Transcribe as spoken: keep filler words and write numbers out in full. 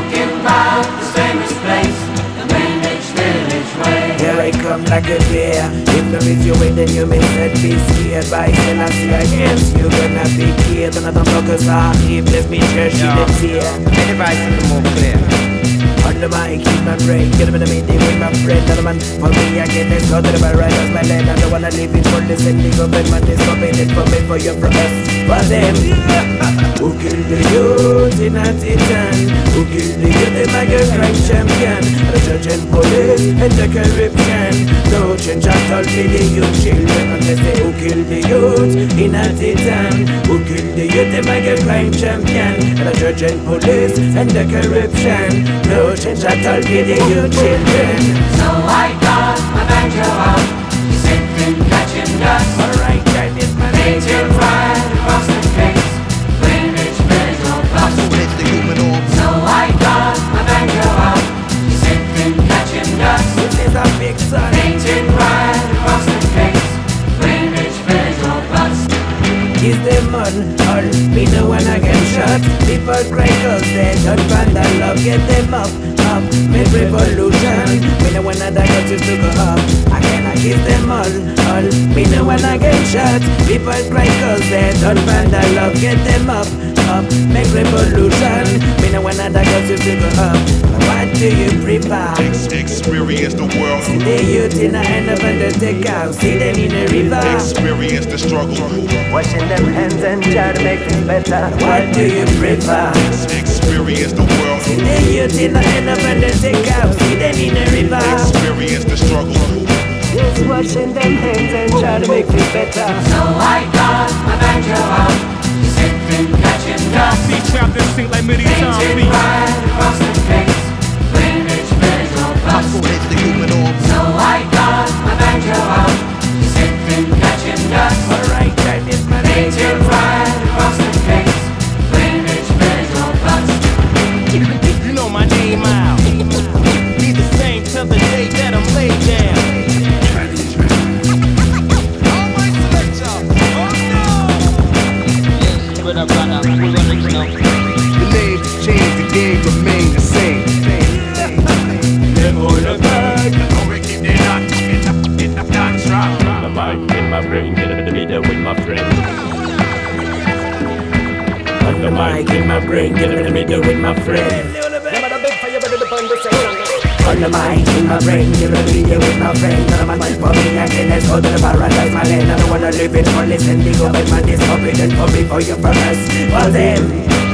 talking about this famous place, the Greenwich Village Way. Here I come like a bear. If no is your way, then you may set be scared. By Selassie against you gonna be killed. Another focus on if let me church in the tear. Any advice a little more clear? On the mic, keep my brain. Get up in the meeting with my friend. Another man for me again. Let's go to the bar right off my land. I don't wanna live in for this and legal but man is forbidden for me, for you, for us, for them. Who killed the youth in a titan? Who killed the youth in like a crime champion? The judge and police and the corruption. No change at all for the youth children. And they say who killed the youth in a titan? Who killed the youth in like a crime champion? The judge and police and the corruption. No change at all for the youth children. So I got my banjo out, sipping, catching dust. Alright, that is my name. Painted right across the face, Greenwich Village Road bus. So I got my banjo out, sipping, catching dust. This is a big son. Painted right across the face, Greenwich Village Road bus. Is the man all me no one I get shot. People cry cause they don't find that love. Get them up, up, make revolution. Me no one that got you to go up. I cannot kiss them all, all me no one I get shot. People cry cause they don't find that love. Get them up, up, make revolution. Me no one that got you to go up. What do you prefer? Experience the world. See the youth in the hand of undertaker. See them in the river. Experience the struggle. Washing them hands and try to make things better. What do you prefer? Experience the world. See the youth in the hand of undertaker. See them in the river. Experience the struggle. Just washing them hands and try to make things better. So I got my banjo out, sipping, catching dust. See trapped and sink like many times. Painted right across the face, Greenwich Village Road bus. So I got my banjo out, sipping, catching dust. Alright, that is my name. Painted right across the face, Greenwich Village Road bus. You know my name out. Be the same till the day that I'm laid down. The names change, the game remain the same. Them all the bag. My mind in my brain, get in the middle with my friend. On the mic in my brain, get in the middle with my friend. On the mic in my brain, get in the middle with my friend. None of my mind for me, I can let's go to the paradise, my land. I don't wanna live it for listen, they go with my discomfort and for me, for you, for us, for them.